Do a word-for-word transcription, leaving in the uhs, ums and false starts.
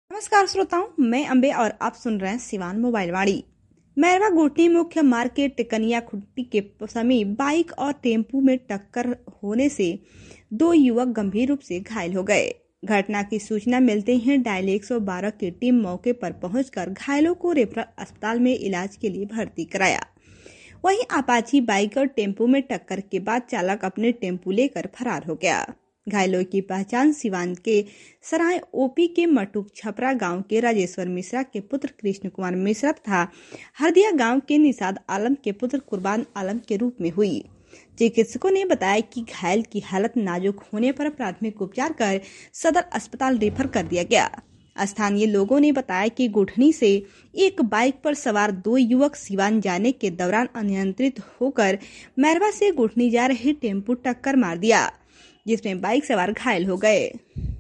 नमस्कार श्रोताओं, मैं अंबे और आप सुन रहे हैं सिवान मोबाइल वाणी। मैरवा गुटनी मुख्य मार्ग के टिकनिया खुट्टी के समीप बाइक और टेम्पू में टक्कर होने से दो युवक गंभीर रूप से घायल हो गए। घटना की सूचना मिलते ही डायल एक सौ बारह की टीम मौके पर पहुंचकर घायलों को रेफरल अस्पताल में इलाज के लिए भर्ती कराया। वहीं अपाची बाइक और टेम्पू में टक्कर के बाद चालक अपने टेम्पू लेकर फरार हो गया। घायलों की पहचान सिवान के सराय ओपी के मटुक छपरा गांव के राजेश्वर मिश्रा के पुत्र कृष्ण कुमार मिश्रा तथा हरदिया गांव के निषाद आलम के पुत्र कुर्बान आलम के रूप में हुई। चिकित्सकों ने बताया कि घायल की हालत नाजुक होने पर प्राथमिक उपचार कर सदर अस्पताल रेफर कर दिया गया। स्थानीय लोगों ने बताया कि गुठनी से एक बाइक पर सवार दो युवक सिवान जाने के दौरान अनियंत्रित होकर मैरवा से गुठनी जा रहे टेम्पू टक्कर मार दिया, जिसमें बाइक सवार घायल हो गए।